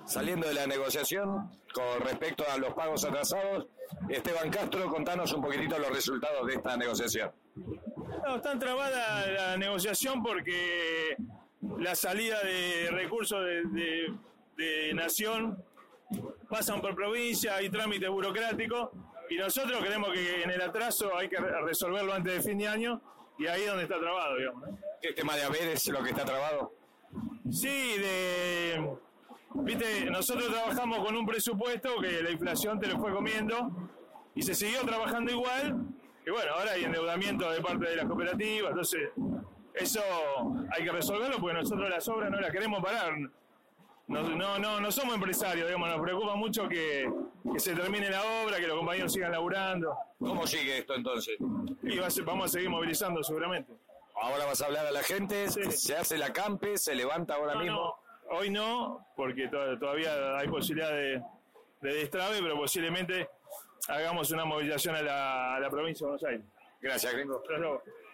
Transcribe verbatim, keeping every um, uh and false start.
saliendo de la negociación con respecto a los pagos atrasados. Esteban Castro, contanos un poquitito los resultados de esta negociación. No, está trabada la negociación porque la salida de recursos de, de, de Nación pasan por provincia, hay trámites burocráticos y nosotros creemos que en el atraso hay que resolverlo antes de fin de año y ahí es donde está trabado, digamos. ¿Qué tema de haber es lo que está trabado? Sí, de... Viste, nosotros trabajamos con un presupuesto que la inflación te lo fue comiendo y se siguió trabajando igual, y bueno, ahora hay endeudamiento de parte de las cooperativas, entonces eso hay que resolverlo porque nosotros las obras no las queremos parar. No, no, no, no somos empresarios, digamos, nos preocupa mucho que, que se termine la obra, que los compañeros sigan laburando. ¿Cómo sigue esto entonces? Y va a ser, vamos a seguir movilizando seguramente. Ahora vas a hablar a la gente, sí. Se hace la campe, se levanta ahora no, mismo. No. Hoy no, porque to- todavía hay posibilidad de, de destrabe, pero posiblemente hagamos una movilización a la, a la provincia de Buenos Aires. Gracias, gringo. Hasta luego.